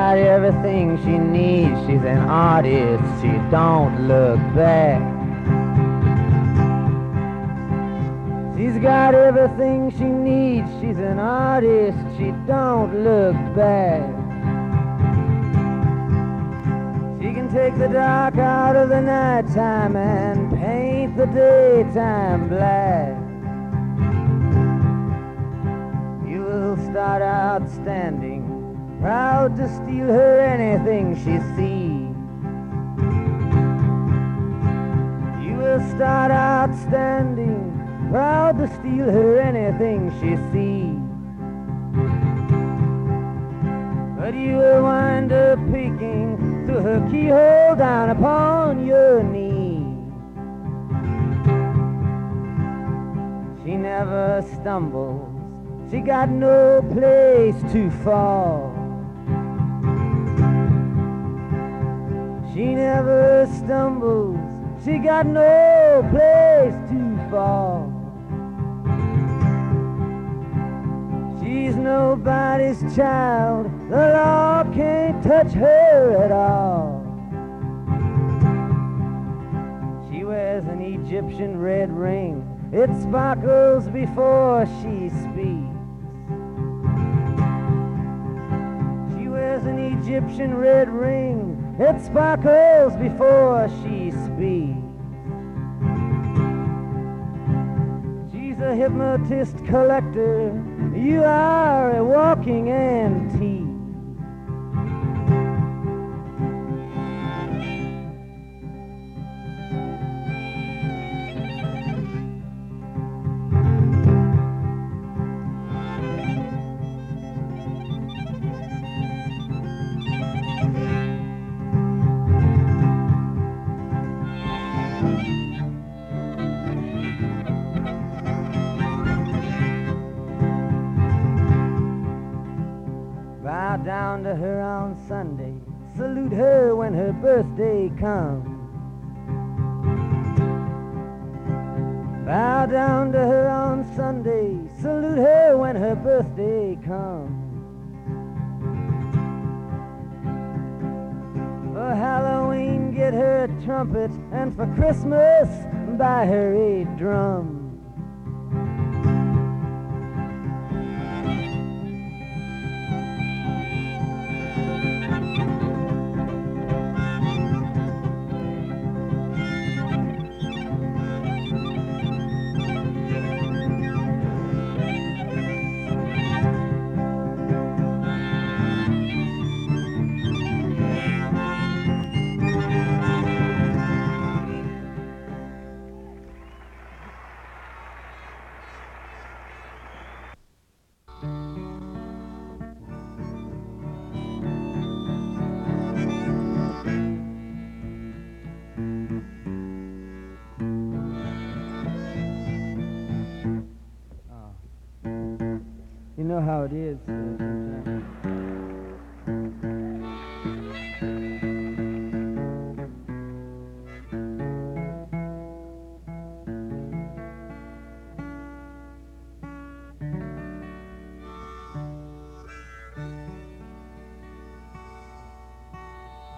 got everything she needs. She's an artist, she don't look back. She's got everything she needs. She's an artist, she don't look back. She can take the dark out of the nighttime and paint the daytime black. You will start out standing, proud to steal her anything she sees. You will start out standing, proud to steal her anything she sees. But you will wind up peeking through her keyhole down upon your knee. She never stumbles, she got no place to fall. She never stumbles, she got no place to fall. She's nobody's child, the law can't touch her at all. She wears an Egyptian red ring, it sparkles before she speaks. She wears an Egyptian red ring, it sparkles before she speaks. She's a hypnotist collector, you are a walking antique. Bow down to her on Sunday, salute her when her birthday comes. Bow down to her on Sunday, salute her when her birthday comes. For Halloween get her a trumpet, and for Christmas buy her a drum. You know how it is.